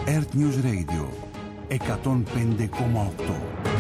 Earth News Radio 105,8.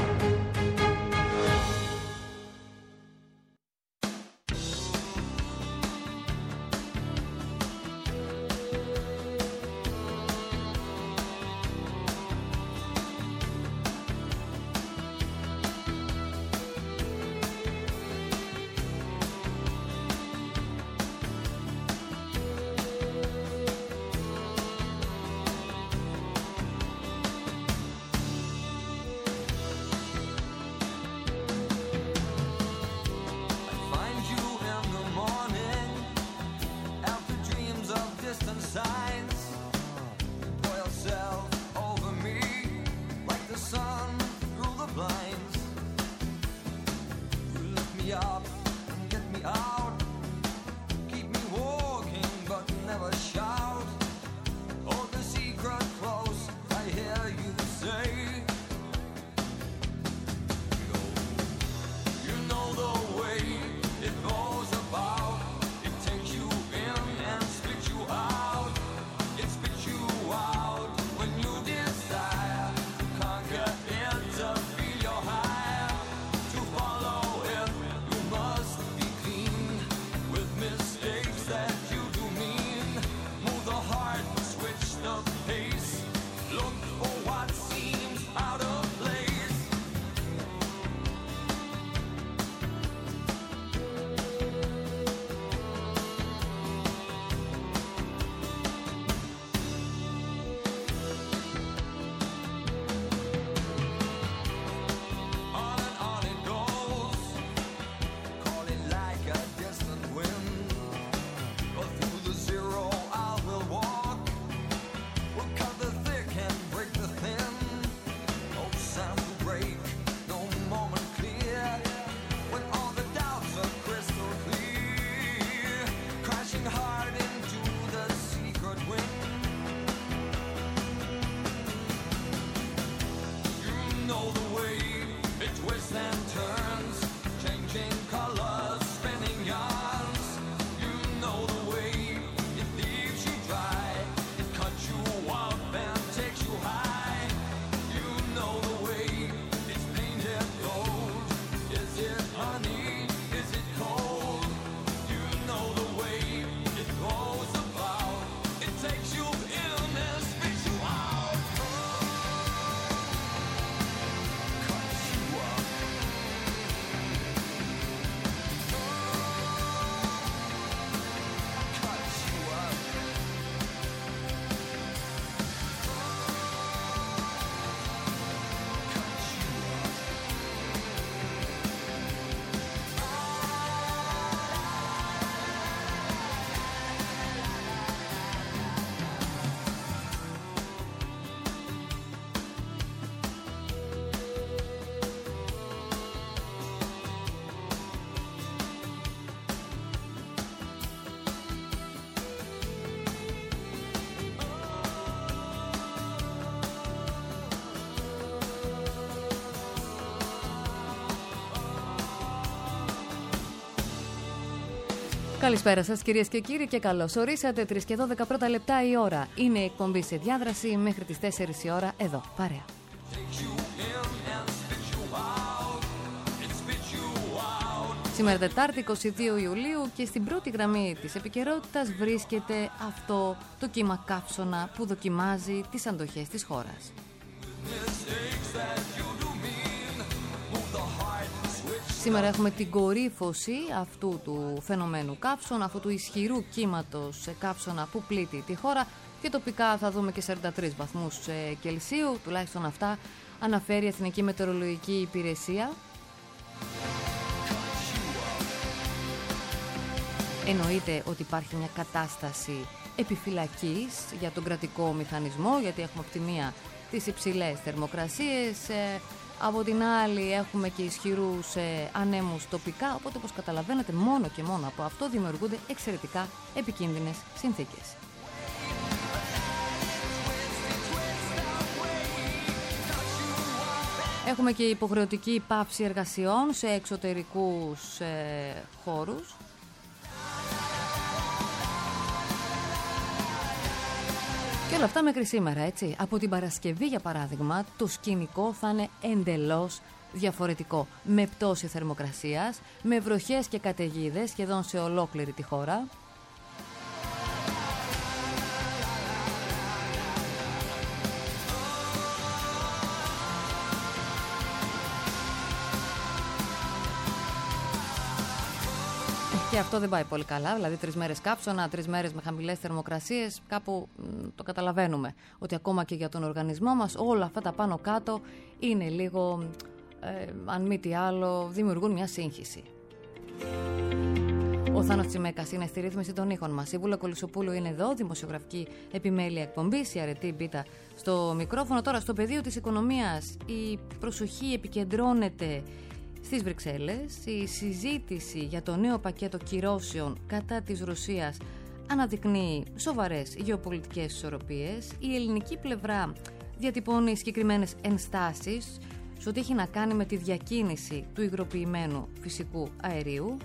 Καλησπέρα σας κυρίες και κύριοι και καλώς ορίσατε. 3 και 12 πρώτα λεπτά η ώρα. Είναι η εκπομπή σε διάδραση μέχρι τις 4 η ώρα εδώ, παρέα. Σήμερα Τετάρτη 22 Ιουλίου και στην πρώτη γραμμή της επικαιρότητας βρίσκεται αυτό το κύμα καύσωνα που δοκιμάζει τις αντοχές της χώρας. Σήμερα έχουμε την κορύφωση αυτού του φαινομένου καύσωνα, αυτού του ισχυρού κύματος καύσωνα που πλήττει τη χώρα και τοπικά θα δούμε και 43 βαθμούς Κελσίου, τουλάχιστον αυτά αναφέρει η Εθνική Μετεωρολογική Υπηρεσία. Εννοείται ότι υπάρχει μια κατάσταση επιφυλακής για τον κρατικό μηχανισμό, γιατί έχουμε από τη μία τις υψηλές θερμοκρασίες, από την άλλη έχουμε και ισχυρούς ανέμους τοπικά, οπότε όπως καταλαβαίνετε μόνο και μόνο από αυτό δημιουργούνται εξαιρετικά επικίνδυνες συνθήκες. Έχουμε και υποχρεωτική πάυση εργασιών σε εξωτερικούς χώρους. Και όλα αυτά μέχρι σήμερα, έτσι. Από την Παρασκευή, για παράδειγμα, το σκηνικό θα είναι εντελώς διαφορετικό. Με πτώση θερμοκρασίας, με βροχές και καταιγίδες σχεδόν σε ολόκληρη τη χώρα. Και αυτό δεν πάει πολύ καλά, δηλαδή 3 μέρες κάψωνα, 3 μέρες με χαμηλές θερμοκρασίες, κάπου το καταλαβαίνουμε ότι ακόμα και για τον οργανισμό μας όλα αυτά τα πάνω κάτω είναι λίγο, αν μη τι άλλο, δημιουργούν μια σύγχυση. Ο Θάνος Τσιμέκας είναι στη ρύθμιση των ήχων μας. Η Βούλα Κολυσοπούλου είναι εδώ, δημοσιογραφική επιμέλεια εκπομπής, η αρετή Μπίτα στο μικρόφωνο. Τώρα στο πεδίο της οικονομίας η προσοχή επικεντρώνεται στις Βρυξέλλες. Η συζήτηση για το νέο πακέτο κυρώσεων κατά της Ρωσίας αναδεικνύει σοβαρές γεωπολιτικές ισορροπίες. Η ελληνική πλευρά διατυπώνει συγκεκριμένες ενστάσεις σε ό,τι έχει να κάνει με τη διακίνηση του υγροποιημένου φυσικού αερίου.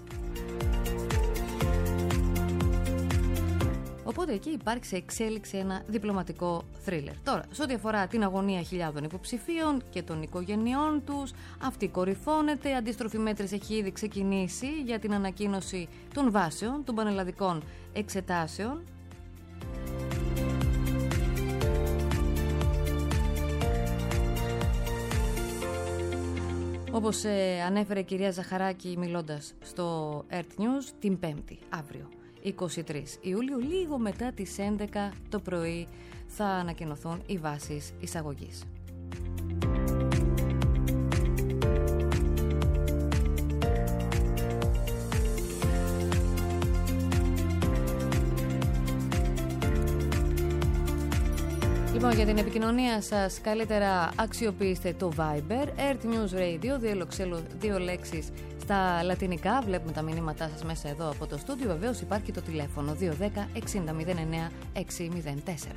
Οπότε εκεί υπάρχει σε εξέλιξη ένα διπλωματικό θρίλερ. Τώρα, σε ό,τι αφορά την αγωνία χιλιάδων υποψηφίων και των οικογενειών τους, αυτή κορυφώνεται. Αντίστροφη μέτρηση έχει ήδη ξεκινήσει για την ανακοίνωση των βάσεων των πανελλαδικών εξετάσεων. Όπως ανέφερε η κυρία Ζαχαράκη μιλώντας στο Earth News, την Πέμπτη, αύριο, 23 Ιουλίου, λίγο μετά τις 11 το πρωί, θα ανακοινωθούν οι βάσεις εισαγωγής. Λοιπόν, για την επικοινωνία σας καλύτερα αξιοποιήστε το Viber, Earth News Radio, 2 λέξεις στα λατινικά. Βλέπουμε τα μηνύματά σας μέσα εδώ από το στούντιο. Βεβαίως υπάρχει το τηλέφωνο 210 6009 604.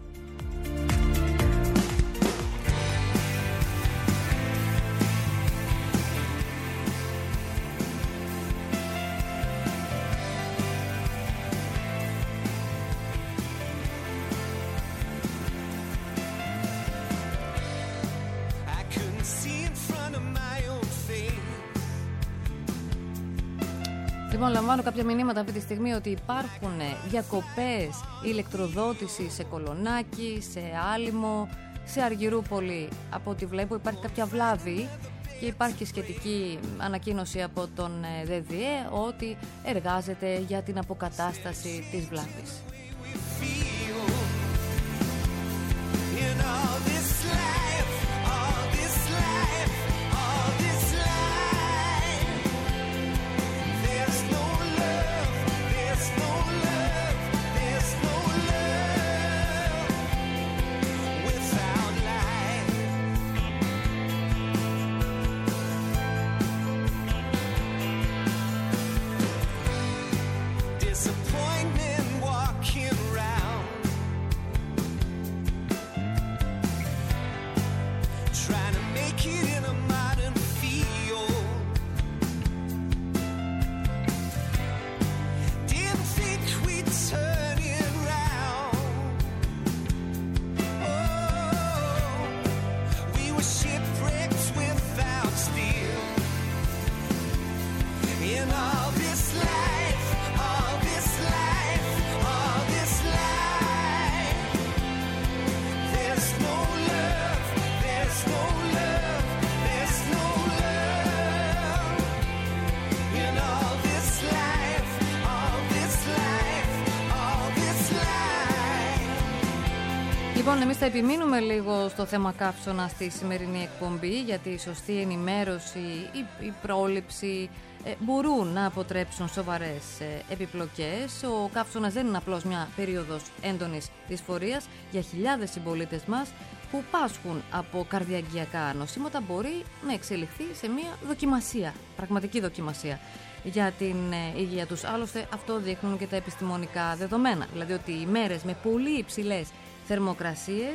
Λοιπόν, λαμβάνω κάποια μηνύματα αυτή τη στιγμή ότι υπάρχουν διακοπές ηλεκτροδότησης σε Κολονάκι, σε Άλυμο, σε Αργυρούπολη. Από ό,τι βλέπω υπάρχει κάποια βλάβη και υπάρχει σχετική ανακοίνωση από τον ΔΔΕ ότι εργάζεται για την αποκατάσταση της βλάβης. Λοιπόν, εμείς θα επιμείνουμε λίγο στο θέμα καύσωνα στη σημερινή εκπομπή, γιατί η σωστή ενημέρωση, η πρόληψη μπορούν να αποτρέψουν σοβαρές επιπλοκές. Ο καύσωνας δεν είναι απλώς μια περίοδος έντονης δυσφορίας. Για χιλιάδες συμπολίτες μας που πάσχουν από καρδιαγγειακά νοσήματα μπορεί να εξελιχθεί σε μια δοκιμασία, πραγματική δοκιμασία για την υγεία τους. Άλλωστε αυτό δείχνουν και τα επιστημονικά δεδομένα, δηλαδή ότι οι μέρες με πολύ υψηλές θερμοκρασίες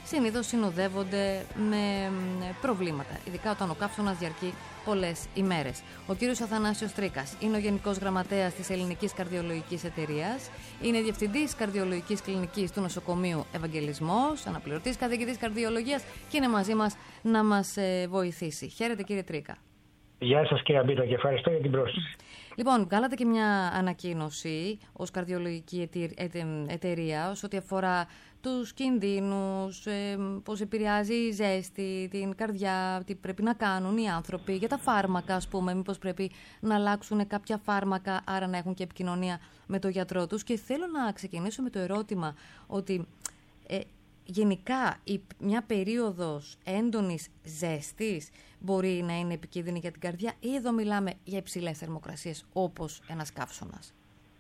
συνήθως συνοδεύονται με προβλήματα, ειδικά όταν ο καύσωνας διαρκεί πολλές ημέρες. Ο κύριος Αθανάσιος Τρίκας είναι ο Γενικός Γραμματέας της Ελληνικής Καρδιολογικής Εταιρείας, είναι Διευθυντής Καρδιολογικής Κλινικής του Νοσοκομείου Ευαγγελισμός, αναπληρωτής καθηγητής καρδιολογίας και είναι μαζί μας να μας βοηθήσει. Χαίρετε κύριε Τρίκα. Γεια σας κύριε Μπίτα και ευχαριστώ για την πρόσκληση. Λοιπόν, βγάλατε και μια ανακοίνωση ως καρδιολογική εταιρεία ως ό,τι αφορά τους κινδύνους, πώς επηρεάζει η ζέστη, την καρδιά, τι πρέπει να κάνουν οι άνθρωποι, για τα φάρμακα ας πούμε, μήπως πρέπει να αλλάξουν κάποια φάρμακα, άρα να έχουν και επικοινωνία με τον γιατρό τους. Και θέλω να ξεκινήσω με το ερώτημα ότι γενικά μια περίοδος έντονης ζέστης μπορεί να είναι επικίνδυνη για την καρδιά ή εδώ μιλάμε για υψηλές θερμοκρασίες όπως ένας καύσωνας?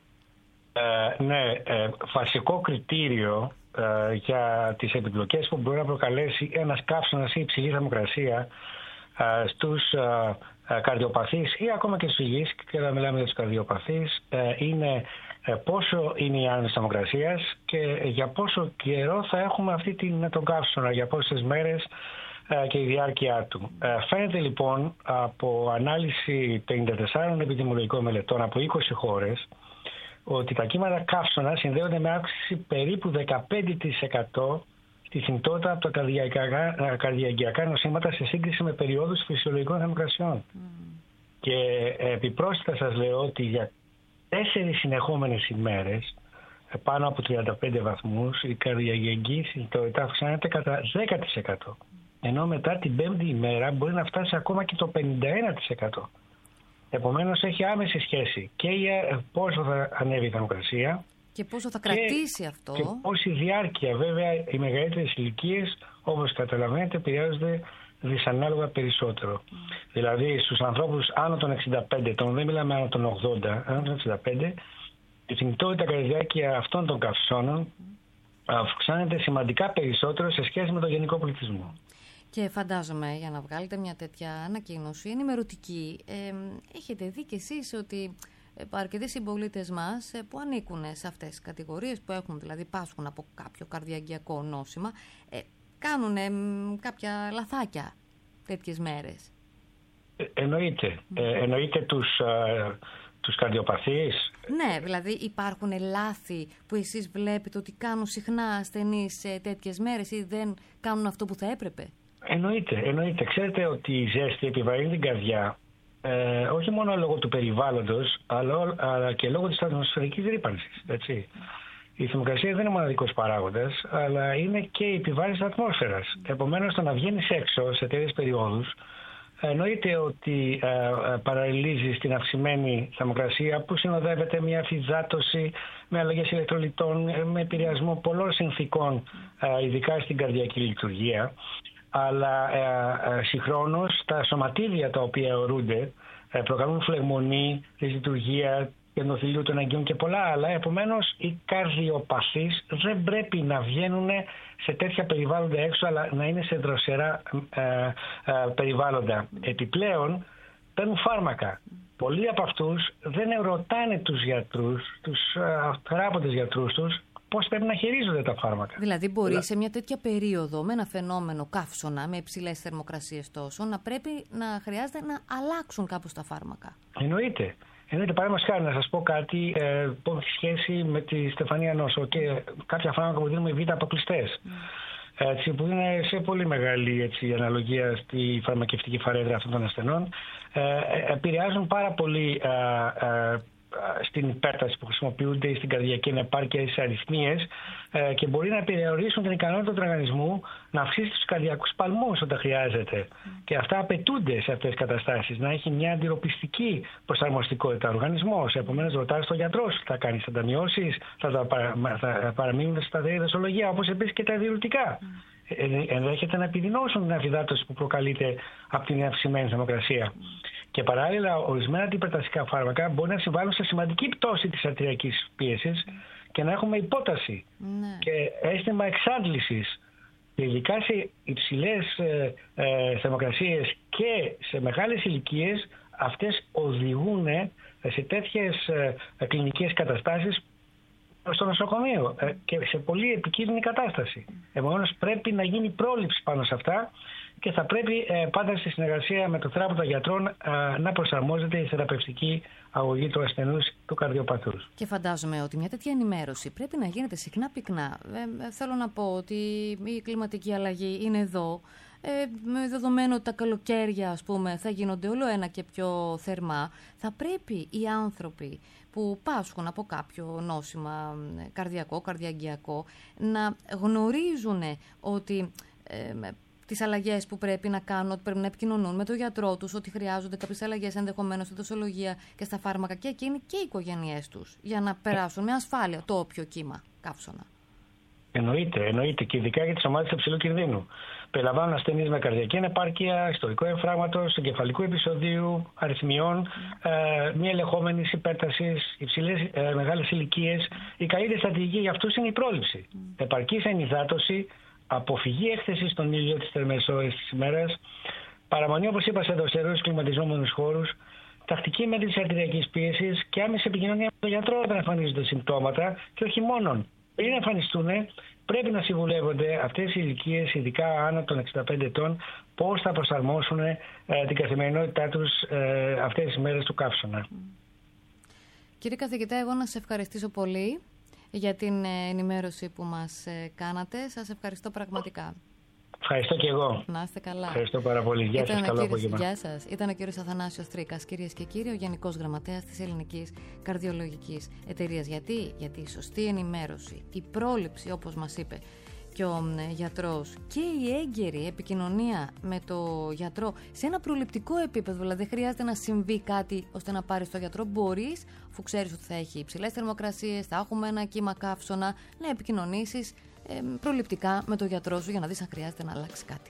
Ναι, βασικό κριτήριο για τις επιπλοκές που μπορεί να προκαλέσει ένας καύσωνας ή υψηλή θερμοκρασία στους καρδιοπαθείς ή ακόμα και στους υγιείς, και να μιλάμε για τους καρδιοπαθείς, είναι πόσο είναι η άνοδος θερμοκρασίας και για πόσο καιρό θα έχουμε τον καύσωνα, για πόσες μέρες και η διάρκεια του. Φαίνεται λοιπόν από ανάλυση 54 επιδημιολογικών μελετών από 20 χώρες ότι τα κύματα καύσωνα συνδέονται με αύξηση περίπου 15% στη θνητότητα από τα καρδιαγγειακά νοσήματα σε σύγκριση με περιόδους φυσιολογικών θερμοκρασιών. Και επιπρόσθετα σας λέω ότι για 4 συνεχόμενες ημέρες πάνω από 35 βαθμούς η καρδιαγγειακή θνητότητα αυξάνεται κατά 10%. Ενώ μετά την 5η ημέρα μπορεί να φτάσει ακόμα και το 51%. Επομένως έχει άμεση σχέση και για πόσο θα ανέβει η θερμοκρασία και πόσο θα κρατήσει αυτό. Και πόση διάρκεια. Βέβαια οι μεγαλύτερες ηλικίες, όπως καταλαβαίνετε, επηρεάζονται δυσανάλογα περισσότερο. Δηλαδή στους ανθρώπους άνω των 65 ετών, δεν μιλάμε άνω των 80, άνω των 65, η θνητότητα κατά τη διάρκεια αυτών των καυσώνων αυξάνεται σημαντικά περισσότερο σε σχέση με τον γενικό πληθυσμό. Και φαντάζομαι για να βγάλετε μια τέτοια ανακοίνωση ενημερωτική, έχετε δει κι εσείς ότι αρκετοί συμπολίτες μας που ανήκουν σε αυτές τις κατηγορίες, που έχουν δηλαδή πάσχουν από κάποιο καρδιαγγειακό νόσημα, κάνουν κάποια λαθάκια τέτοιες μέρες. Εννοείται τους καρδιοπαθείς. Ναι, δηλαδή υπάρχουν λάθη που εσείς βλέπετε ότι κάνουν συχνά ασθενείς σε τέτοιες μέρες ή δεν κάνουν αυτό που θα έπρεπε? Εννοείται. Ξέρετε ότι η ζέστη επιβαρύνει την καρδιά όχι μόνο λόγω του περιβάλλοντος, αλλά και λόγω της ατμοσφαιρικής ρύπανσης. Έτσι. Η θερμοκρασία δεν είναι μοναδικός παράγοντας, αλλά είναι και η επιβάρυνση της ατμόσφαιρας. Επομένως, το να βγαίνεις έξω σε τέτοιες περιόδους, εννοείται ότι παραλληλίζει στην αυξημένη θερμοκρασία που συνοδεύεται μια αφυδάτωση με αλλαγές ηλεκτρολιτών, με επηρεασμό πολλών συνθήκων, ειδικά στην καρδιακή λειτουργία. Αλλά συγχρόνως τα σωματίδια τα οποία αιωρούνται προκαλούν φλεγμονή, δυσλειτουργία του ενδοθηλίου των αγγείων και πολλά άλλα. Επομένως οι καρδιοπαθείς δεν πρέπει να βγαίνουν σε τέτοια περιβάλλοντα έξω, αλλά να είναι σε δροσερά περιβάλλοντα. Επιπλέον παίρνουν φάρμακα. Πολλοί από αυτούς δεν ρωτάνε τους γιατρούς, τους θεράποντες γιατρούς τους, πώς πρέπει να χειρίζονται τα φάρμακα. Δηλαδή μπορεί σε μια τέτοια περίοδο με ένα φαινόμενο καύσωνα, με υψηλές θερμοκρασίες τόσο, να πρέπει να χρειάζεται να αλλάξουν κάπως τα φάρμακα. Εννοείται. Παραδείγματος χάρη, να σας πω κάτι που έχει σχέση με τη στεφανία νόσο και κάποια φάρμακα που δίνουμε β' αποκλειστές. Που είναι σε πολύ μεγάλη αναλογία στη φαρμακευτική φαρέδρα αυτών των ασθενών, επηρεάζουν πάρα πολύ στην υπέρταση που χρησιμοποιούνται ή στην καρδιακή ανεπάρκεια ή σε αριθμίες και μπορεί να περιορίσουν την ικανότητα του οργανισμού να αυξήσει τους καρδιακούς παλμούς όταν χρειάζεται. Και αυτά απαιτούνται σε αυτές τις καταστάσεις, να έχει μια αντιρροπιστική προσαρμοστικότητα ο οργανισμός. Επομένως, ρωτάς τον γιατρό σου, θα κάνεις ανταμειώσεις, θα παραμείνουν στα σταθερή δοσολογία, όπως επίσης και τα διουρητικά. Ενδέχεται να επιδεινώσουν την αφυδάτωση που προκαλείται από την αυξημένη θερμοκρασία. Και παράλληλα, ορισμένα αντιπερταστικά φάρμακα μπορεί να συμβάλλουν σε σημαντική πτώση της αρτηριακής πίεσης και να έχουμε υπόταση και αίσθημα εξάντλησης. Ειδικά σε υψηλές θερμοκρασίες και σε μεγάλες ηλικίες, αυτές οδηγούν σε τέτοιες κλινικές καταστάσεις στο νοσοκομείο και σε πολύ επικίνδυνη κατάσταση. Επομένως πρέπει να γίνει πρόληψη πάνω σε αυτά και θα πρέπει πάντα στη συνεργασία με το θεράπευτα γιατρών να προσαρμόζεται η θεραπευτική αγωγή του ασθενούς, του καρδιοπαθούς. Και φαντάζομαι ότι μια τέτοια ενημέρωση πρέπει να γίνεται συχνά πυκνά. Θέλω να πω ότι η κλιματική αλλαγή είναι εδώ. Με δεδομένο ότι τα καλοκαίρια, ας πούμε, θα γίνονται όλο ένα και πιο θερμά, θα πρέπει οι άνθρωποι που πάσχουν από κάποιο νόσημα καρδιακό, καρδιαγγειακό, να γνωρίζουν ότι τις αλλαγές που πρέπει να κάνουν, ότι πρέπει να επικοινωνούν με τον γιατρό τους, ότι χρειάζονται κάποιες αλλαγές ενδεχομένως στη δοσολογία και στα φάρμακα και εκείνοι και οι οικογένειές τους, για να περάσουν με ασφάλεια το όποιο κύμα καύσωνα. Εννοείται και ειδικά για τις ομάδες υψηλού κινδύνου. Περιλαμβάνουν ασθενείς με καρδιακή ανεπάρκεια, ιστορικό εμφράγματος, εγκεφαλικού επεισοδίου, αριθμιών, μη ελεγχόμενης υπέρτασης, μεγάλες ηλικίες. Η καλύτερη στρατηγική για αυτούς είναι η πρόληψη. Επαρκής ενυδάτωση, αποφυγή έκθεσης στον ήλιο τις θερμές ώρες της ημέρας, παραμονή, όπως είπα, σε δοσερούς κλιματιζόμενους χώρους, τακτική μέτρηση αρτηριακής πίεσης και άμεση επικοινωνία με τον γιατρό όταν εμφανίζονται συμπτώματα και όχι μόνον. Πριν εμφανιστούν, πρέπει να συμβουλεύονται αυτές οι ηλικίες, ειδικά άνω των 65 ετών, πώς θα προσαρμόσουν την καθημερινότητά τους αυτές τις μέρες του καύσωνα. Κύριε καθηγητά, εγώ να σας ευχαριστήσω πολύ για την ενημέρωση που μας κάνατε. Σας ευχαριστώ πραγματικά. Ευχαριστώ και εγώ. Να είστε καλά. Ευχαριστώ πάρα πολύ. Γεια σας, καλό απόγευμα. Γεια σας. Ήταν ο κύριος Αθανάσιος Τρίκας, κυρίες και κύριοι, ο Γενικός Γραμματέας της Ελληνικής Καρδιολογικής Εταιρείας. Γιατί η σωστή ενημέρωση, η πρόληψη, όπως μας είπε και ο γιατρός, και η έγκαιρη επικοινωνία με το γιατρό σε ένα προληπτικό επίπεδο, δηλαδή δεν χρειάζεται να συμβεί κάτι ώστε να πάρεις το γιατρό. Μπορείς, αφού ξέρεις ότι θα έχει υψηλές θερμοκρασίες, θα έχουμε ένα κύμα καύσωνα, να επικοινωνήσεις προληπτικά με τον γιατρό σου για να δεις αν χρειάζεται να αλλάξει κάτι.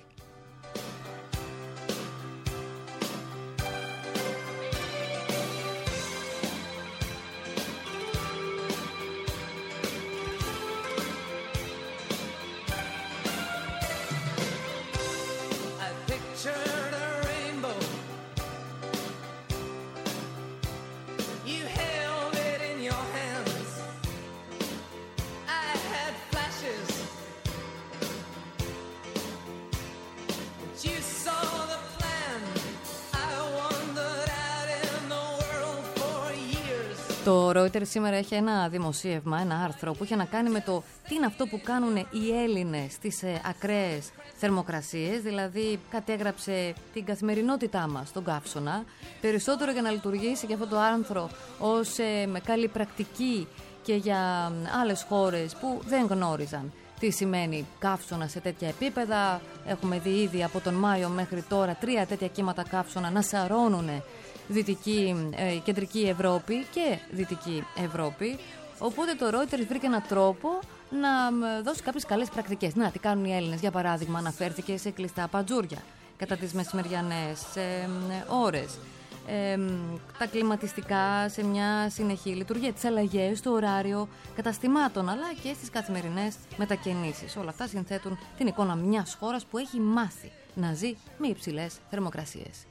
Το Reuters σήμερα έχει ένα δημοσίευμα, ένα άρθρο που είχε να κάνει με το τι είναι αυτό που κάνουν οι Έλληνες στις ακραίες θερμοκρασίες, δηλαδή κατέγραψε την καθημερινότητά μας στον καύσωνα, περισσότερο για να λειτουργήσει και αυτό το άρθρο ως καλή πρακτική και για άλλες χώρες που δεν γνώριζαν τι σημαίνει καύσωνα σε τέτοια επίπεδα. Έχουμε δει ήδη από τον Μάιο μέχρι τώρα 3 τέτοια κύματα καύσωνα να σαρώνουν κεντρική Ευρώπη και δυτική Ευρώπη. Οπότε το Reuters βρήκε έναν τρόπο να δώσει κάποιες καλές πρακτικές. Να, τι κάνουν οι Έλληνες, για παράδειγμα, αναφέρθηκε σε κλειστά παντζούρια κατά τις μεσημεριανές ώρες. Τα κλιματιστικά σε μια συνεχή λειτουργία, τις αλλαγές στο ωράριο καταστημάτων, αλλά και στις καθημερινές μετακινήσεις. Όλα αυτά συνθέτουν την εικόνα μιας χώρας που έχει μάθει να ζει με υψηλές θερμοκρασίες.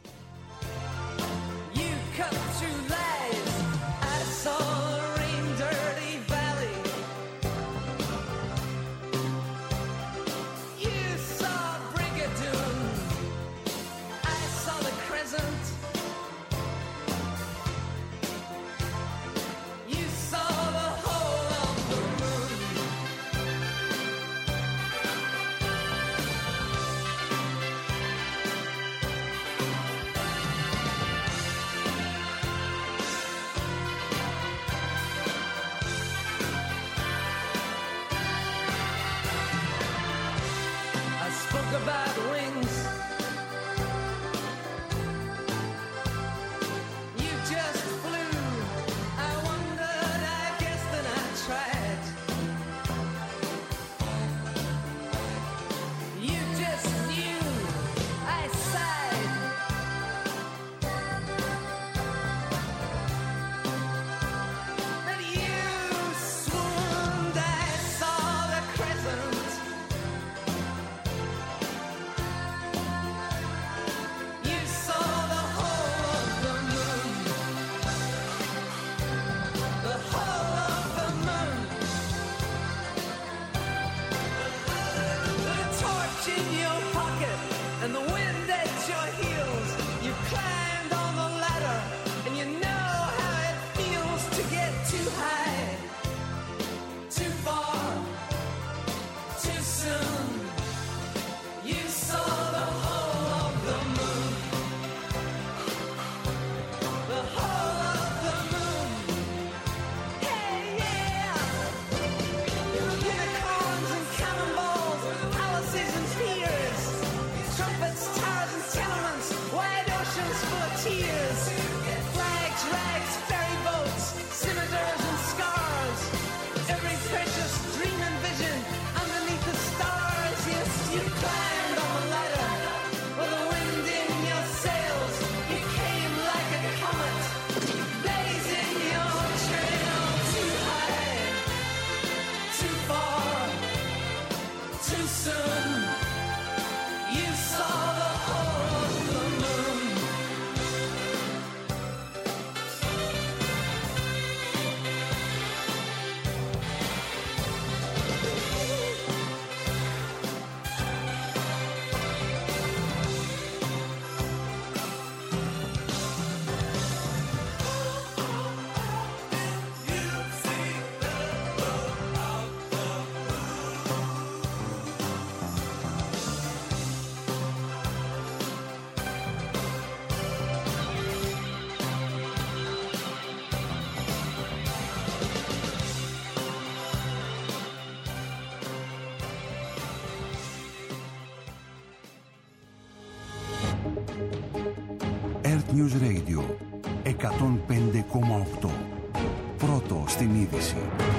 News Radio 105,8. Πρώτο στην είδηση.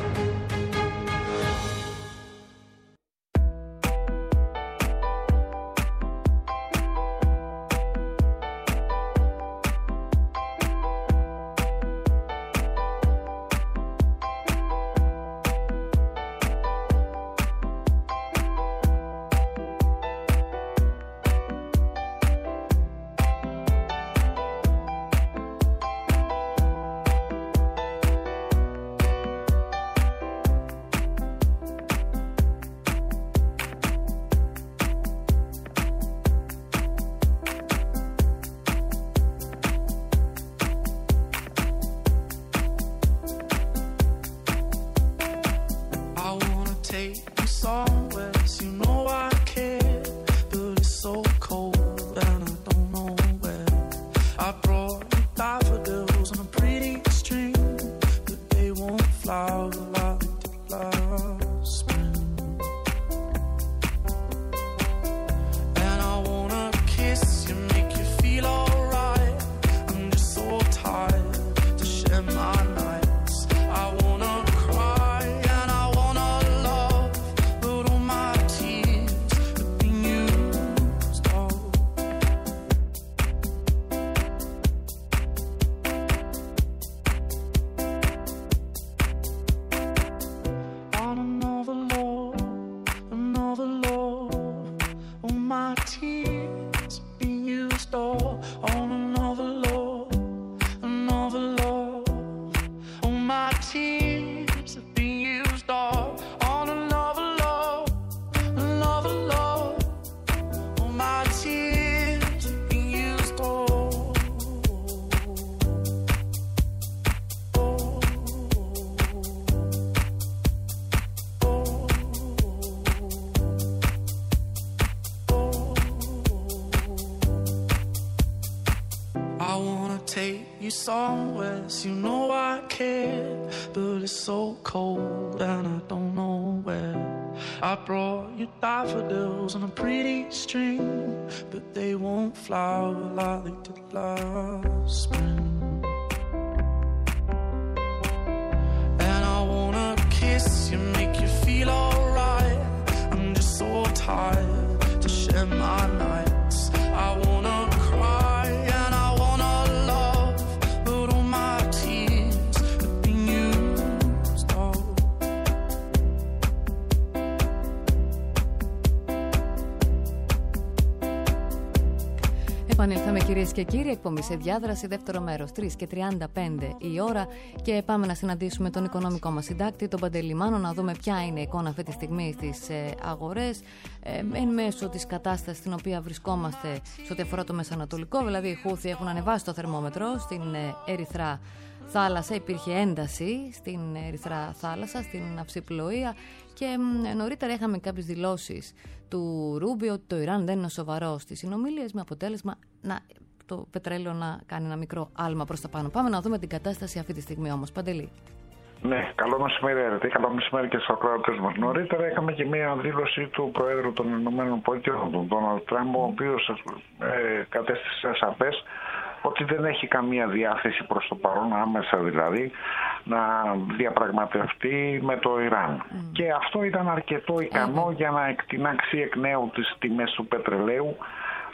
Somewhere, you know I care, but it's so cold and I don't know where. I brought you daffodils on a pretty string, but they won't flower like they did last spring. And I wanna kiss you, make you feel alright. I'm just so tired to share my nights. I wanna cry and I wanna love, but all my tears have been used up. Επανήλθαμε κυρίες και κύριοι, εκπομπή σε διάδραση, δεύτερο μέρος, 3:35 η ώρα, και πάμε να συναντήσουμε τον οικονομικό μας συντάκτη, τον Παντελή Μάνο, να δούμε ποια είναι η εικόνα αυτή τη στιγμή στις αγορές, εν μέσω της κατάστασης στην οποία βρισκόμαστε σε ό,τι αφορά το μεσανατολικό. Δηλαδή οι Χούθοι έχουν ανεβάσει το θερμόμετρο στην Ερυθρά θάλασσα, υπήρχε ένταση στην Ερυθρά θάλασσα, στην αυσιπλοεία, και νωρίτερα είχαμε κάποιες δηλώσεις του Ρούμπιο ότι το Ιράν δεν είναι σοβαρό στις συνομιλίες, με αποτέλεσμα το πετρέλαιο να κάνει ένα μικρό άλμα προς τα πάνω. Πάμε να δούμε την κατάσταση αυτή τη στιγμή όμως. Παντελή. Ναι, καλό μεσημέρι, Ερετή. Καλό μεσημέρι και στους ακροατές μας. Νωρίτερα είχαμε και μία δήλωση του Προέδρου των ΗΠΑ, τον Ντόναλντ Τραμπ, ο οποίος κατέστησε σαφές ότι δεν έχει καμία διάθεση προς το παρόν, άμεσα δηλαδή, να διαπραγματευτεί με το Ιράν. Και αυτό ήταν αρκετό ικανό για να εκτινάξει εκ νέου τις τιμές του πετρελαίου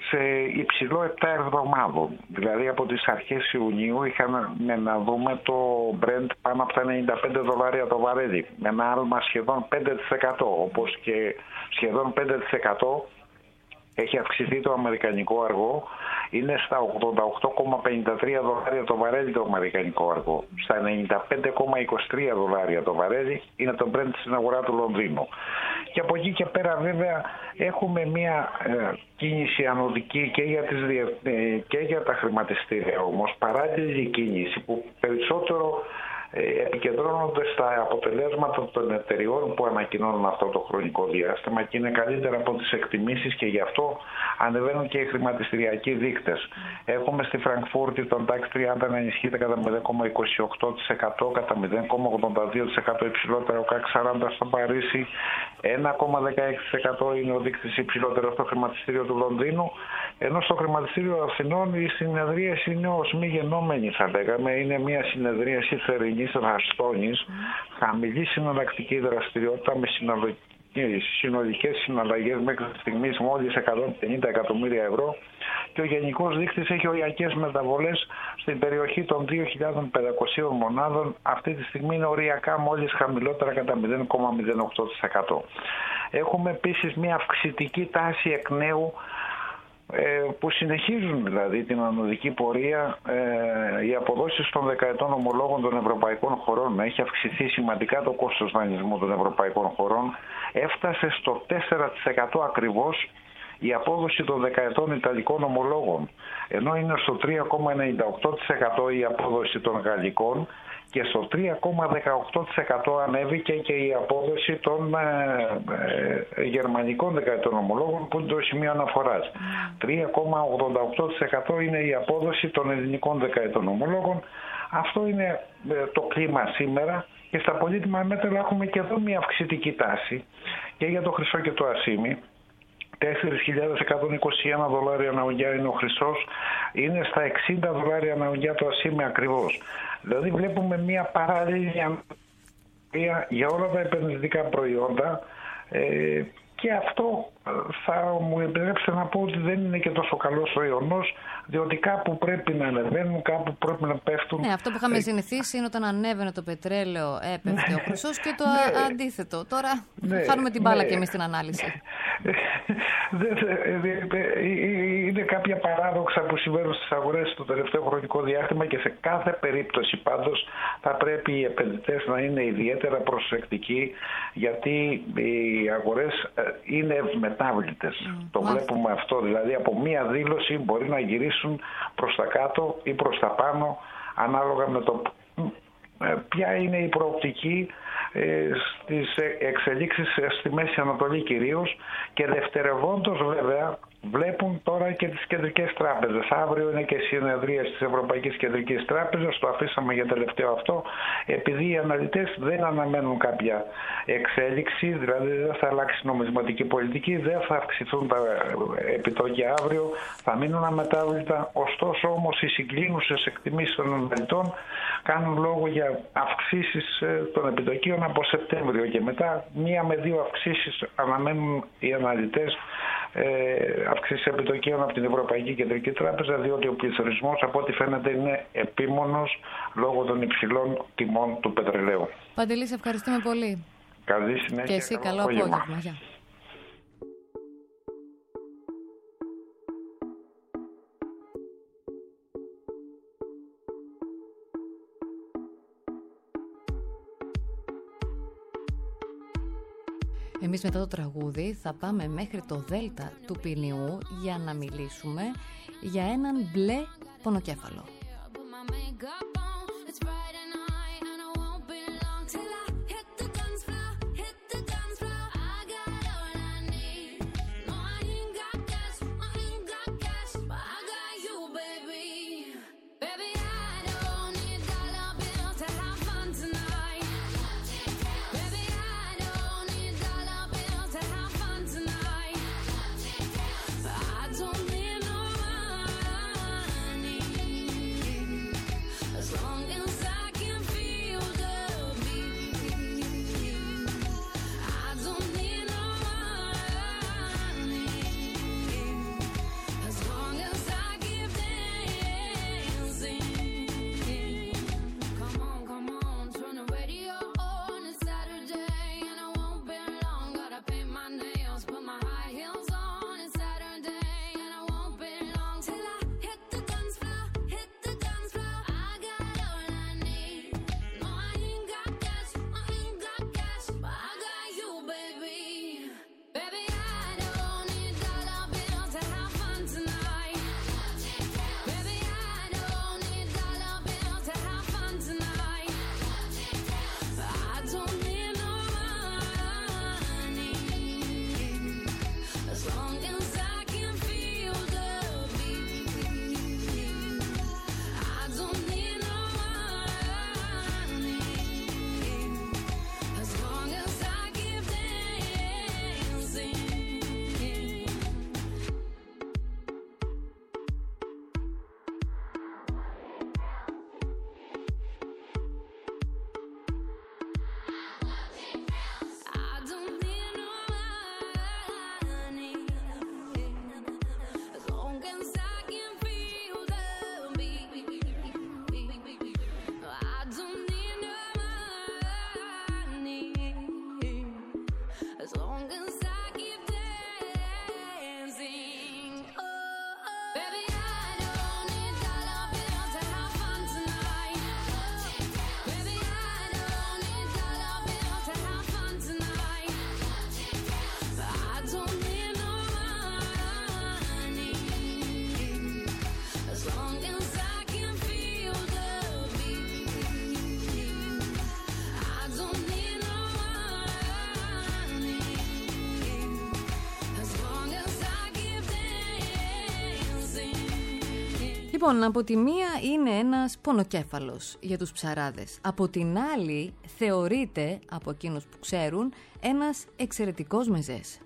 σε υψηλό 7 εβδομάδων. Δηλαδή από τις αρχές Ιουνίου είχαμε να δούμε το Brent πάνω από τα $95 το βαρέλι, με ένα άλμα σχεδόν 5%, όπως και σχεδόν 5% έχει αυξηθεί το αμερικανικό αργό, είναι στα $88,53 το βαρέλι το αμερικανικό αργό. Στα $95,23 το βαρέλι είναι το Brent στην αγορά του Λονδίνου. Και από εκεί και πέρα βέβαια έχουμε μια κίνηση ανωδική και για τα χρηματιστήρια, όμως παράλληλη κίνηση που περισσότερο επικεντρώνονται στα αποτελέσματα των εταιριών που ανακοινώνουν αυτό το χρονικό διάστημα και είναι καλύτερα από τις εκτιμήσεις και γι' αυτό ανεβαίνουν και οι χρηματιστηριακοί δείκτες. Έχουμε στη Φραγκφούρτη τον DAX 30 να ενισχύεται κατά 0,28%, κατά 0,82% υψηλότερο ο CAC 40 στο Παρίσι, 1,16% είναι ο δείκτης υψηλότερο στο χρηματιστήριο του Λονδίνου, ενώ στο χρηματιστήριο Αθηνών η συνεδρίαση είναι ως μη γενόμενη, θα λέγαμε, είναι μια συνεδρίαση θερινής ραστόνης, χαμηλή συναλλακτική δραστηριότητα με συνολικές συναλλαγές μέχρι στιγμής μόλις 150 εκατομμύρια ευρώ και ο γενικός δείκτης έχει οριακές μεταβολές στην περιοχή των 2.500 μονάδων. Αυτή τη στιγμή είναι οριακά μόλις χαμηλότερα κατά 0,08%. Έχουμε επίσης μια αυξητική τάση εκ νέου που συνεχίζουν δηλαδή την ανωδική πορεία. Οι αποδόσεις των δεκαετών ομολόγων των ευρωπαϊκών χωρών, έχει αυξηθεί σημαντικά το κόστος δανεισμού των ευρωπαϊκών χωρών, έφτασε στο 4% ακριβώς η απόδοση των δεκαετών ιταλικών ομολόγων, ενώ είναι στο 3,98% η απόδοση των γαλλικών και στο 3,18% ανέβηκε και η απόδοση των γερμανικών δεκαετών ομολόγων που είναι το σημείο αναφοράς. 3,88% είναι η απόδοση των ελληνικών δεκαετών ομολόγων. Αυτό είναι το κλίμα σήμερα και στα πολύτιμα μέτρα έχουμε και εδώ μια αυξητική τάση και για το χρυσό και το ασίμι. $4.121 ανά ουγγιά είναι ο χρυσός, είναι στα $60 ανά ουγγιά το ασίμι ακριβώς. Δηλαδή βλέπουμε μια παράλληλη για όλα τα επενδυτικά προϊόντα και αυτό θα μου επιτρέψετε να πω ότι δεν είναι και τόσο καλός ο ιονός, διότι κάπου πρέπει να ανεβαίνουν, κάπου πρέπει να πέφτουν. Ναι, αυτό που είχαμε συνηθίσει είναι όταν ανέβαινε το πετρέλαιο έπεφτε ο χρυσός και το αντίθετο. Τώρα χάνουμε την μπάλα και εμείς στην ανάλυση. Είναι κάποια παράδοξα που συμβαίνουν στις αγορές το τελευταίο χρονικό διάστημα και σε κάθε περίπτωση πάντως θα πρέπει οι επενδυτές να είναι ιδιαίτερα προσεκτικοί, γιατί οι αγορές είναι ευμετάβλητες. Το βλέπουμε αυτό, δηλαδή από μία δήλωση μπορεί να γυρίσουν προς τα κάτω ή προς τα πάνω ανάλογα με το ποια είναι η προοπτική στις εξελίξεις στη Μέση Ανατολή κυρίως, και δευτερευόντως βέβαια βλέπουν τώρα και τις κεντρικές τράπεζες. Αύριο είναι και συνεδρία της Ευρωπαϊκής Κεντρικής Τράπεζας, το αφήσαμε για τελευταίο αυτό, επειδή οι αναλυτές δεν αναμένουν κάποια εξέλιξη, δηλαδή δεν θα αλλάξει νομισματική πολιτική, δεν θα αυξηθούν τα επιτόκια αύριο, θα μείνουν αμετάβλητα. Ωστόσο όμως οι συγκλίνουσες εκτιμήσεις των αναλυτών κάνουν λόγο για αυξήσεις των επιτοκίων από Σεπτέμβριο και μετά, 1 με 2 αυξήσεις αναμένουν οι αναλυτές, αύξηση επιτοκίων από την Ευρωπαϊκή Κεντρική Τράπεζα, διότι ο πληθωρισμός από ό,τι φαίνεται είναι επίμονος λόγω των υψηλών τιμών του πετρελαίου. Παντελή, σε ευχαριστούμε πολύ. Καλή συνέχεια. Και εσύ, καλό απόγευμα. Γεια. Εμείς μετά το τραγούδι θα πάμε μέχρι το Δέλτα του Πινιού για να μιλήσουμε για έναν μπλε πονοκέφαλο. Λοιπόν, από τη μία είναι ένας πονοκέφαλος για τους ψαράδες. Από την άλλη θεωρείται, από εκείνους που ξέρουν, ένας εξαιρετικός μεζές.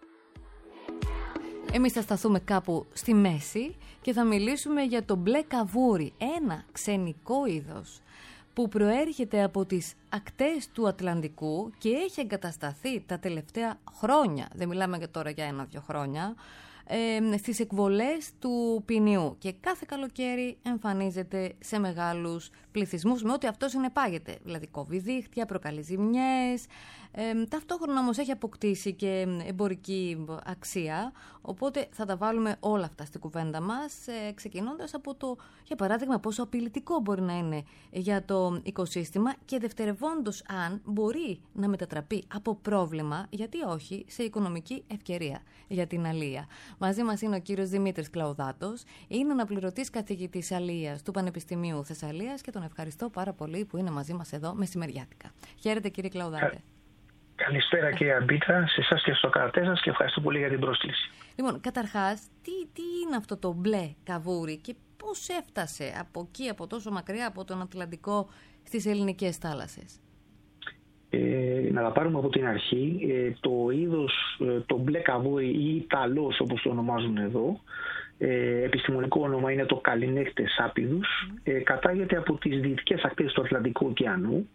Εμείς θα σταθούμε κάπου στη μέση και θα μιλήσουμε για το μπλε καβούρι, ένα ξενικό είδος που προέρχεται από τις ακτές του Ατλαντικού και έχει εγκατασταθεί τα τελευταία χρόνια, δεν μιλάμε και τώρα για 1-2 χρόνια, στις εκβολές του ποινιού και κάθε καλοκαίρι εμφανίζεται σε μεγάλους πληθυσμούς με ό,τι αυτό συνεπάγεται, δηλαδή κόβει δίχτυα, προκαλεί ζημιές, ταυτόχρονα όμως έχει αποκτήσει και εμπορική αξία, οπότε θα τα βάλουμε όλα αυτά στην κουβέντα μας, ξεκινώντας από το, για παράδειγμα, πόσο απειλητικό μπορεί να είναι για το οικοσύστημα και δευτερευόντως αν μπορεί να μετατραπεί από πρόβλημα, γιατί όχι, σε οικονομική ευκαιρία για την αλία. Μαζί μας είναι ο κύριος Δημήτρης Κλαουδάτος, είναι αναπληρωτής καθηγητής αλίας του Πανεπιστημίου Θεσσαλίας και τον ευχαριστώ πάρα πολύ που είναι μαζί μας εδώ μεσημεριάτικα. Χαίρετε κύριε Κλαουδάτε. Καλησπέρα κυρία Μπίτρα, σε εσάς και στο ακροατές σας και ευχαριστώ πολύ για την πρόσκληση. Λοιπόν, καταρχάς, τι είναι αυτό το μπλε καβούρι και πώς έφτασε από εκεί, από τόσο μακριά, από τον Ατλαντικό στις ελληνικές θάλασσες? Να τα πάρουμε από την αρχή. Το είδος, το μπλε καβούρι ή ταλός όπως το ονομάζουν εδώ, επιστημονικό όνομα είναι το Καλινέκτες άπιδους, κατάγεται από τις δυτικές ακτές του Ατλαντικού ωκεανού.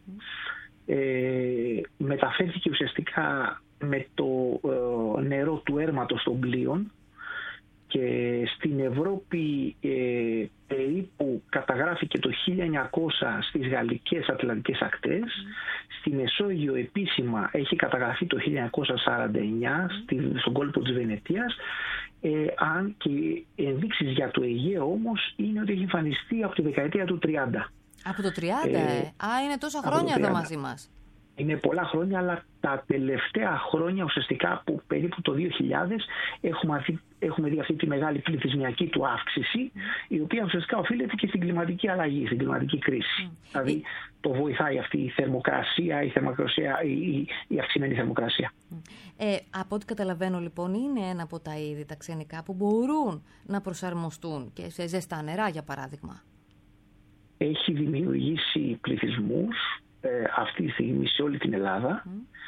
Μεταφέρθηκε ουσιαστικά με το νερό του έρματος των πλοίων και στην Ευρώπη περίπου καταγράφηκε το 1900 στις γαλλικές ατλαντικές ακτές. Στη Μεσόγειο επίσημα έχει καταγραφεί το 1949 στον κόλπο της Βενετίας, αν και ενδείξεις για το Αιγαίο όμως είναι ότι έχει εμφανιστεί από τη δεκαετία του 30. Από το 30, είναι τόσα χρόνια εδώ μαζί μας. Είναι πολλά χρόνια, αλλά τα τελευταία χρόνια ουσιαστικά από περίπου το 2000 έχουμε δει αυτή τη μεγάλη πληθυσμιακή του αύξηση, η οποία ουσιαστικά οφείλεται και στην κλιματική αλλαγή, στην κλιματική κρίση. Δηλαδή το βοηθάει αυτή η θερμοκρασία, η αυξημένη θερμοκρασία. Από ό,τι καταλαβαίνω λοιπόν είναι ένα από τα είδη τα ξενικά που μπορούν να προσαρμοστούν και σε ζεστά νερά για παράδειγμα. Έχει δημιουργήσει πληθυσμούς αυτή τη στιγμή σε όλη την Ελλάδα.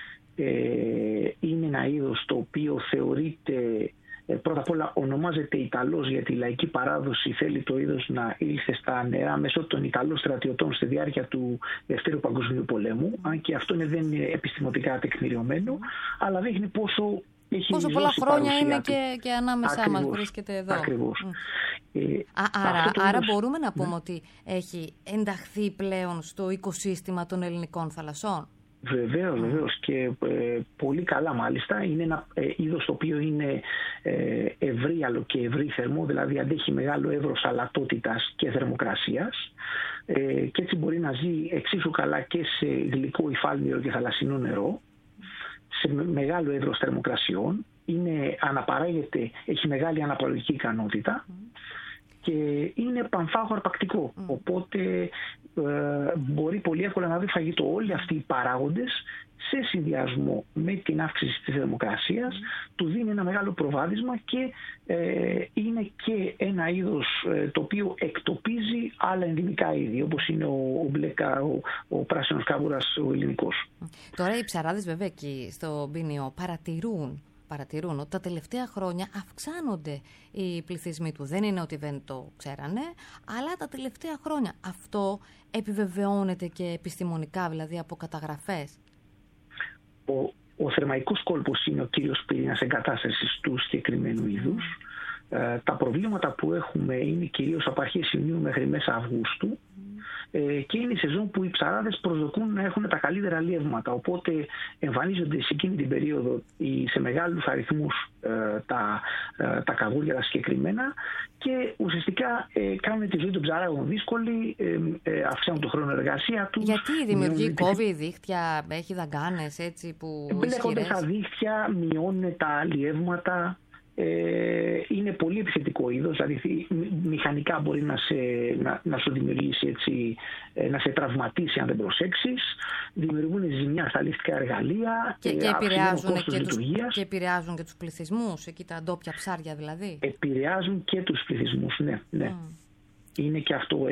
Είναι ένα είδος το οποίο θεωρείται, πρώτα απ' όλα ονομάζεται Ιταλός γιατί η λαϊκή παράδοση θέλει το είδος να ήλθε στα νερά μέσω των Ιταλών στρατιωτών στη διάρκεια του Δευτέρου Παγκοσμίου Πολέμου, αν και αυτό δεν είναι επιστημονικά τεκμηριωμένο, αλλά δείχνει πόσο πολλά χρόνια είναι και ανάμεσά μας βρίσκεται εδώ. Ακριβώς. Άρα μπορούμε να πούμε ότι έχει ενταχθεί πλέον στο οικοσύστημα των ελληνικών θαλασσών. Βεβαίως και πολύ καλά μάλιστα. Είναι ένα είδος το οποίο είναι ευρύαλο και ευρύθερμο, δηλαδή αντέχει μεγάλο εύρος αλατότητας και θερμοκρασίας και έτσι μπορεί να ζει εξίσου καλά και σε γλυκό υφάλμυρο και θαλασσινό νερό, σε μεγάλο εύρος θερμοκρασιών, αναπαράγεται, έχει μεγάλη αναπαραγωγική ικανότητα και είναι πανφάγο αρπακτικό. Οπότε μπορεί πολύ εύκολα να βρει φαγητό. Όλοι αυτοί οι παράγοντες σε συνδυασμό με την αύξηση της θερμοκρασίας του δίνει ένα μεγάλο προβάδισμα και είναι και ένα είδος το οποίο εκτοπίζει άλλα ενδυμικά είδη, όπως είναι ο πράσινος κάβουρας ο ελληνικός. Τώρα οι ψαράδες βέβαια εκεί στο Μπίνιο παρατηρούν ότι τα τελευταία χρόνια αυξάνονται οι πληθυσμοί του. Δεν είναι ότι δεν το ξέρανε, αλλά τα τελευταία χρόνια αυτό επιβεβαιώνεται και επιστημονικά, δηλαδή από καταγραφές. Ο θερμαϊκός κόλπος είναι ο κύριος πυρήνας εγκατάστασης του συγκεκριμένου είδους. Τα προβλήματα που έχουμε είναι κυρίως από αρχές Ιουνίου μέχρι μέσα Αυγούστου και είναι η σεζόν που οι ψαράδες προσδοκούν να έχουν τα καλύτερα αλλιεύματα. Οπότε εμφανίζονται σε εκείνη την περίοδο σε μεγάλους αριθμούς τα καβούρια τα συγκεκριμένα και ουσιαστικά κάνουν τη ζωή των ψαράδων δύσκολη, αυξάνουν τον χρόνο εργασία τους. Γιατί δημιουργεί, κόβει δίχτυα, έχει δαγκάνες έτσι που μπλέκονται στα δίχτυα, μειώνουν τα αλλιεύματα. Είναι πολύ επιθετικό είδος, δηλαδή μηχανικά μπορεί να σου δημιουργήσει έτσι, να σε τραυματίσει αν δεν προσέξεις, δημιουργούν ζημιά στα αλλιευτικά εργαλεία και επηρεάζουν και τους πληθυσμούς, εκεί τα ντόπια ψάρια δηλαδή. Επηρεάζουν και τους πληθυσμούς, ναι. Είναι και αυτό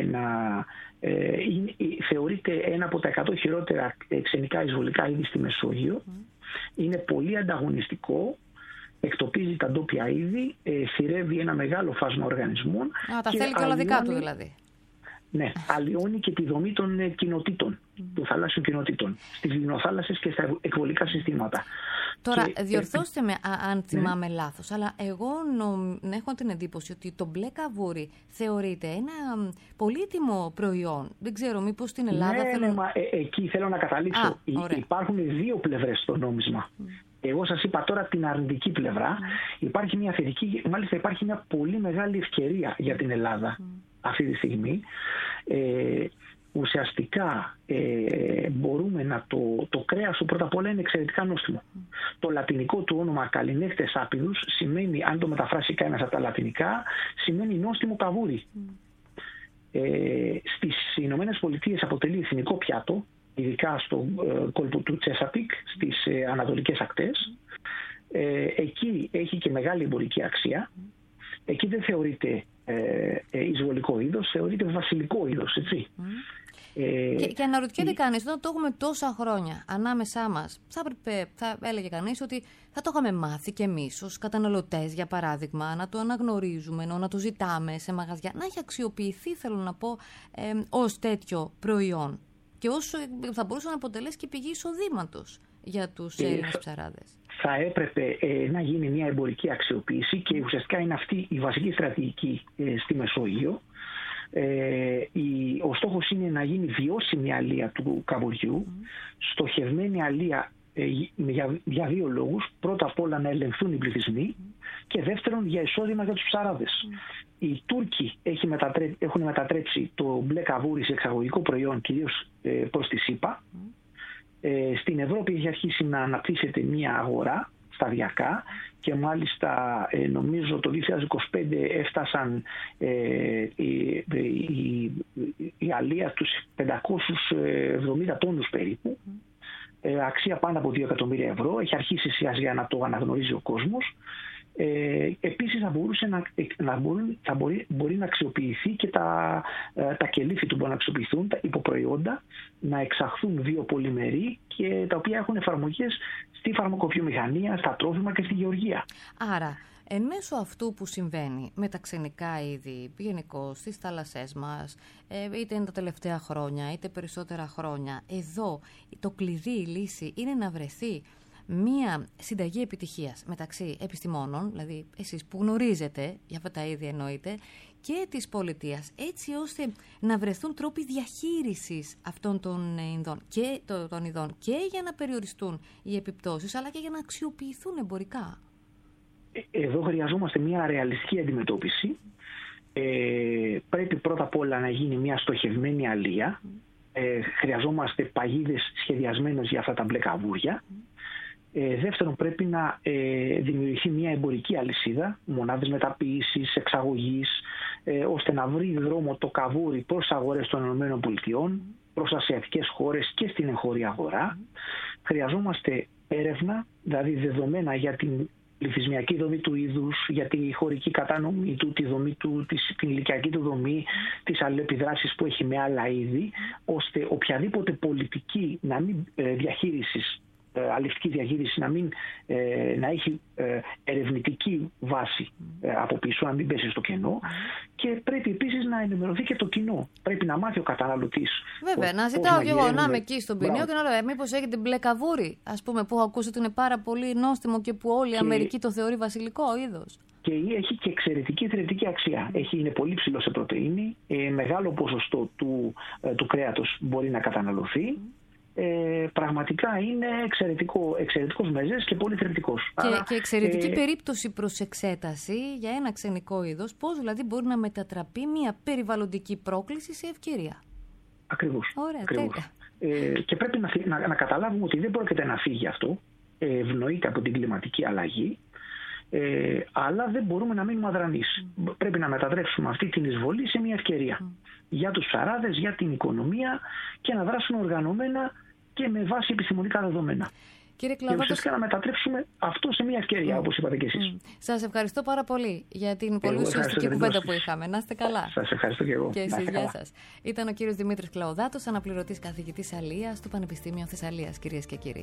θεωρείται ένα από τα 100 χειρότερα ξενικά εισβολικά είδη στη Μεσόγειο. Είναι πολύ ανταγωνιστικό. Εκτοπίζει τα ντόπια είδη, θηρεύει ένα μεγάλο φάσμα οργανισμών. Τα θέλει και όλα δικά του δηλαδή. Ναι, αλλοιώνει και τη δομή των κοινοτήτων, των θαλάσσιων κοινοτήτων, στις λιμνοθάλασσες και στα εκβολικά συστήματα. Τώρα, διορθώστε με αν θυμάμαι λάθος, αλλά εγώ έχω την εντύπωση ότι το μπλε καβούρι θεωρείται ένα πολύτιμο προϊόν. Δεν ξέρω, μήπως στην Ελλάδα... εκεί θέλω να καταλήξω. Υπάρχουν δύο πλευρές στο νόμισμα. Εγώ σας είπα τώρα την αρνητική πλευρά. Υπάρχει μια θετική, μάλιστα υπάρχει μια πολύ μεγάλη ευκαιρία για την Ελλάδα αυτή τη στιγμή. Ουσιαστικά μπορούμε το κρέας του πρώτα απ' όλα είναι εξαιρετικά νόστιμο. Το λατινικό του όνομα Callinectes apidus σημαίνει, αν το μεταφράσει κανένας από τα λατινικά, σημαίνει νόστιμο καβούρι. Στις Ηνωμένες Πολιτείες αποτελεί εθνικό πιάτο, ειδικά στο κόλπο του Τσέσαπικ, στις ανατολικές ακτές. Εκεί έχει και μεγάλη εμπορική αξία. Εκεί δεν θεωρείται εισβολικό είδος, θεωρείται βασιλικό είδος, έτσι. Και αναρωτιέται κανείς, όταν το έχουμε τόσα χρόνια ανάμεσά μας, θα έλεγε κανείς ότι θα το είχαμε μάθει κι εμείς ως καταναλωτές, για παράδειγμα, να το αναγνωρίζουμε, να το ζητάμε σε μαγαζιά, να έχει αξιοποιηθεί, θέλω να πω, ως τέτοιο προϊόν. Και όσο θα μπορούσε να αποτελέσει και πηγή εισοδήματος για τους Έλληνες ψαράδες. Θα έπρεπε να γίνει μια εμπορική αξιοποίηση και ουσιαστικά είναι αυτή η βασική στρατηγική στη Μεσόγειο. Ο στόχος είναι να γίνει βιώσιμη αλεία του καβουριού, στοχευμένη αλεία για δύο λόγους. Πρώτα απ' όλα να ελεγχθούν οι πληθυσμοί και δεύτερον για εισόδημα για τους ψαράδες. Οι Τούρκοι έχουν μετατρέψει το μπλε καβούρι σε εξαγωγικό προϊόν, κυρίως προς τη ΣΥΠΑ. Στην Ευρώπη έχει αρχίσει να αναπτύσσεται μια αγορά σταδιακά και μάλιστα νομίζω το 2025 έφτασαν η αλεία τους 570 τόνους περίπου, αξία πάνω από 2 εκατομμύρια ευρώ. Έχει αρχίσει σιγά σιγά να το αναγνωρίζει ο κόσμος. Επίσης μπορεί να αξιοποιηθεί και τα κελύφη του μπορούν να αξιοποιηθούν, τα υποπροϊόντα, να εξαχθούν βιοπολιμεροί και τα οποία έχουν εφαρμογές στη φαρμακοβιομηχανία, στα τρόφιμα και στη γεωργία. Άρα, εν μέσω αυτού που συμβαίνει με τα ξενικά είδη, γενικώς στις θάλασσές μας, είτε είναι τα τελευταία χρόνια, είτε περισσότερα χρόνια, εδώ το κλειδί, η λύση είναι να βρεθεί μία συνταγή επιτυχίας μεταξύ επιστημόνων, δηλαδή εσείς που γνωρίζετε για αυτά τα είδη εννοείται, και της πολιτείας, έτσι ώστε να βρεθούν τρόποι διαχείρισης αυτών των ειδών και για να περιοριστούν οι επιπτώσεις, αλλά και για να αξιοποιηθούν εμπορικά. Εδώ χρειαζόμαστε μια ρεαλιστική αντιμετώπιση. Πρέπει πρώτα απ' όλα να γίνει μια στοχευμένη αλεία. Χρειαζόμαστε παγίδες σχεδιασμένες για αυτά τα μπλε καβούρια. Δεύτερον, πρέπει να δημιουργηθεί μια εμπορική αλυσίδα, μονάδες μεταποίησης, εξαγωγής, ώστε να βρει δρόμο το καβούρι προς αγορές των ΗΠΑ, προς ασιατικές χώρες και στην εγχώρια αγορά. Χρειαζόμαστε έρευνα, δηλαδή δεδομένα για την πληθυσμιακή δομή του είδους, για τη χωρική κατανομή του, τη δομή του, την ηλικιακή του δομή, τις αλληλεπιδράσεις που έχει με άλλα είδη, ώστε οποιαδήποτε πολιτική να μην αληφτική διαχείριση να έχει ερευνητική βάση από πίσω, να μην πέσει στο κενό, και πρέπει επίσης να ενημερωθεί και το κοινό. Πρέπει να μάθει ο καταναλωτής. Βέβαια, να ζητάω κι εγώ να είμαι εκεί στον ποινίο και να λέω μήπως έχετε μπλε καβούρι, ας πούμε, που έχω ακούσει ότι είναι πάρα πολύ νόστιμο και που όλη η Αμερική το θεωρεί βασιλικό είδος. και έχει και εξαιρετική θρεπτική αξία. Είναι πολύ ψηλό σε πρωτεΐνη, μεγάλο ποσοστό του κρέατος μπορεί να καταναλωθεί. Πραγματικά είναι εξαιρετικός μεζές και πολύ θρεπτικός. Και εξαιρετική περίπτωση προς εξέταση για ένα ξενικό είδος, πώς δηλαδή μπορεί να μετατραπεί μια περιβαλλοντική πρόκληση σε ευκαιρία. Ακριβώς. Ωραία, ακριβώς. Και πρέπει να καταλάβουμε ότι δεν πρόκειται να φύγει αυτό, ευνοείται από την κλιματική αλλαγή, αλλά δεν μπορούμε να μείνουμε αδρανείς. Πρέπει να μετατρέψουμε αυτή την εισβολή σε μια ευκαιρία για τους ψαράδες, για την οικονομία και να δράσουμε οργανωμένα και με βάση επιστημονικά δεδομένα. Κύριε Κλαουδάτο, και ουσιαστικά να μετατρέψουμε αυτό σε μια ευκαιρία, όπως είπατε και εσείς. Σας ευχαριστώ πάρα πολύ για την πολύ ουσιαστική κουβέντα που είχαμε. Να είστε καλά. Σας ευχαριστώ και εγώ. Και εσείς, γεια σας. Ήταν ο κύριος Δημήτρης Κλαουδάτος, αναπληρωτής καθηγητής αλίας του Πανεπιστήμιου Θεσσαλίας, κυρίες και κύριοι.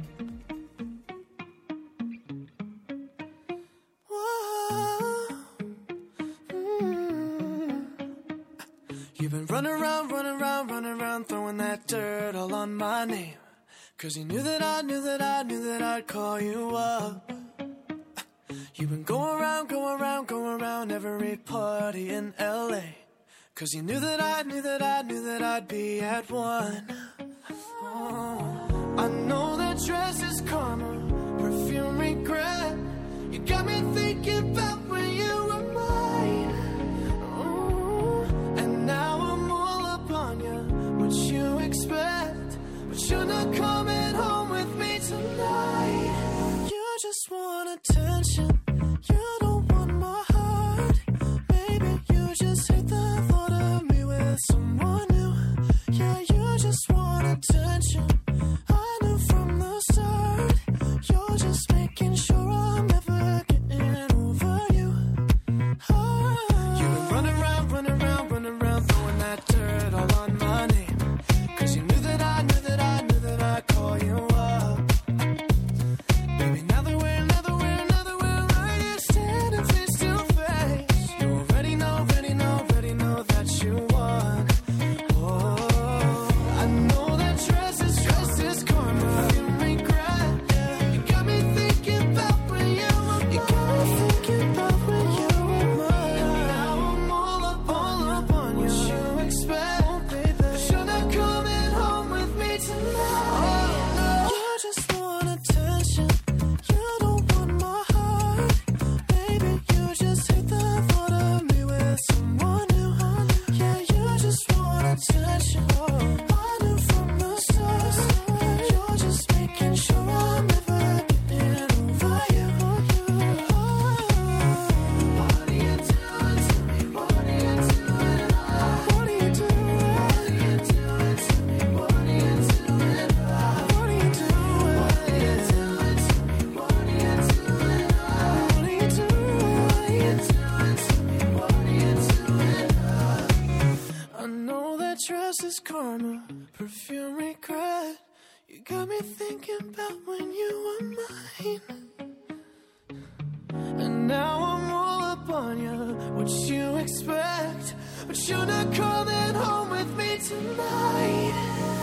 You've been running around, throwing that dirt all on my name. 'Cause you knew that I'd call you up. You've been going around every party in LA. 'Cause you knew that I'd be at one. Oh, I know that dress is karma, perfume regret. You got me thinking about when you were mine. Oh, and now I'm all up on you. What you expect? But you're not coming home with me tonight. You just want attention. You don't want my heart. Maybe you just hate the thought of me with someone new. Yeah, you just want attention. I knew from the start. You're just making sure I'm never getting over you. Oh. You've been running around, throwing that dirt all on my name. 'Cause you knew that I'd call you up. Baby, now that we're right here standing face to face, you already know that you won. Oh, I know that dress is karma, you regret. You got me thinking about when you were mine. And now I'm all up on you. What you expect, baby? But you're not coming home with me tonight. You just want attention. You don't want my heart. Baby, you just hate the thought of me with someone new. Yeah, you just want attention. I knew from the start. You're just making sure I'm never getting over you. What are you doing to me? What are you doing? What are you doing to me? What are you doing? What are you doing? What are you doing to me? What are you doing? What are you doing to me? What are you doing? I know that dress is karma, perfume regret. You got me thinking about when you were mine. And now I'm all up on you. What you expect? But you're not coming home with me tonight.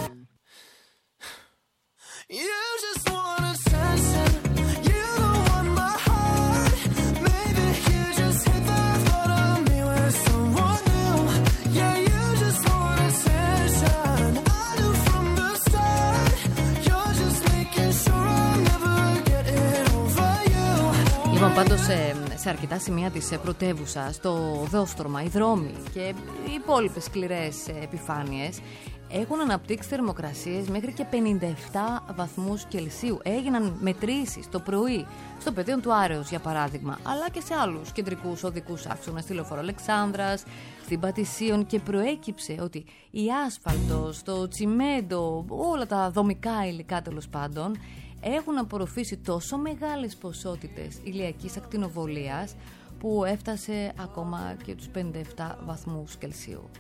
You just want attention. You don't want my heart. Maybe you just hate the thought of me with someone new. Yeah, you just want attention. I knew from the start. You're just making sure I'm never getting over you. Λοιπόν, πάντως σε αρκετά σημεία της πρωτεύουσας, το δόστρωμα, οι δρόμοι και οι υπόλοιπες σκληρές επιφάνειες έχουν αναπτύξει θερμοκρασίες μέχρι και 57 βαθμούς Κελσίου. Έγιναν μετρήσεις το πρωί στο πεδίο του Άρεως, για παράδειγμα, αλλά και σε άλλους κεντρικούς οδικούς άξονες, στη Λεωφόρο Αλεξάνδρας, στην Πατησίων, και προέκυψε ότι η άσφαλτος, το τσιμέντο, όλα τα δομικά υλικά τέλος πάντων, έχουν απορροφήσει τόσο μεγάλες ποσότητες ηλιακής ακτινοβολίας που έφτασε ακόμα και τους 57 βαθμούς Κελσίου.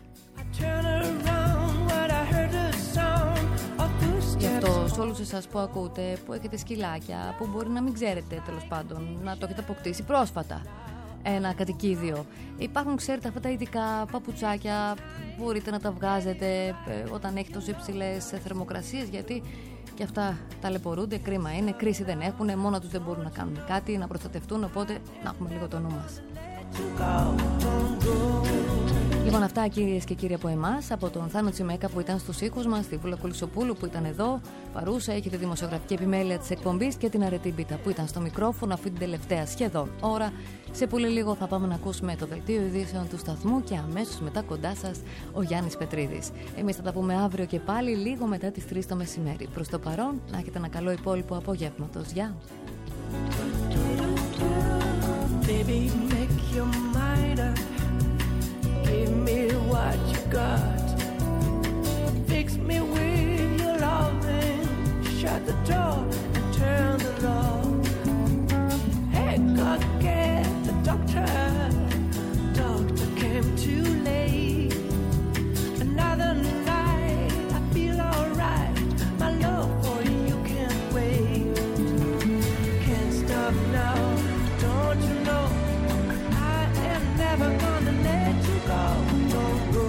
Γι' αυτό σε όλους εσάς που ακούτε, που έχετε σκυλάκια, που μπορεί να μην ξέρετε τέλος πάντων, να το έχετε αποκτήσει πρόσφατα ένα κατοικίδιο, υπάρχουν, ξέρετε, αυτά τα ειδικά παπουτσάκια που μπορείτε να τα βγάζετε όταν έχει τόσο υψηλές θερμοκρασίες, γιατί και αυτά ταλαιπωρούνται, κρίμα είναι, κρίση δεν έχουν, μόνο τους δεν μπορούν να κάνουν κάτι, να προστατευτούν, οπότε να έχουμε λίγο το νου μας. Λοιπόν, αυτά κυρίες και κύριοι από εμάς, από τον Θάνο Τσιμέκα που ήταν στους ήχους μας, τη Βούλα Κουλισοπούλου που ήταν εδώ παρούσα, έχει τη δημοσιογραφική επιμέλεια της εκπομπής και την Αρετή Μπίτα που ήταν στο μικρόφωνο αυτή την τελευταία σχεδόν ώρα. Σε πολύ λίγο θα πάμε να ακούσουμε το δελτίο ειδήσεων του σταθμού και αμέσως μετά κοντά σας ο Γιάννης Πετρίδης. Εμείς θα τα πούμε αύριο και πάλι λίγο μετά τις 3 το μεσημέρι. Προς το παρόν, να έχετε ένα καλό υπόλοιπο απογεύματος. Γεια! Baby, make your mind up. Give me what you got. Fix me with your loving. Shut the door and turn the lock. Hey, go get the doctor. Doctor came too late. Another night, I feel alright. My love for you can't wait. Can't stop now. Don't you know I am never gonna let you go, don't go.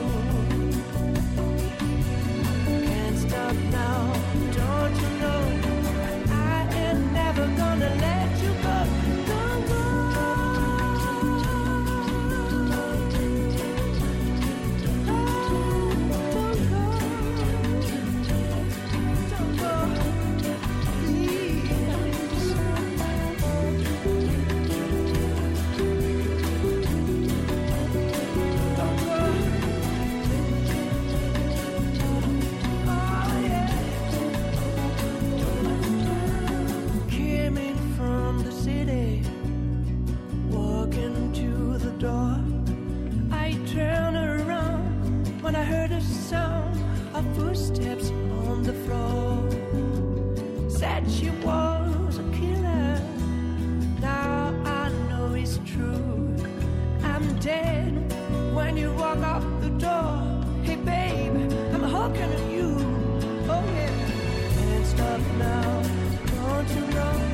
Can't stop now, don't you know I am never gonna let you go, don't go. Don't go, please. Door. I turned around when I heard a sound of footsteps on the floor. Said she was a killer. Now I know it's true. I'm dead when you walk out the door. Hey babe, I'm hooking on you. Oh yeah. Can't stop now. Don't you know?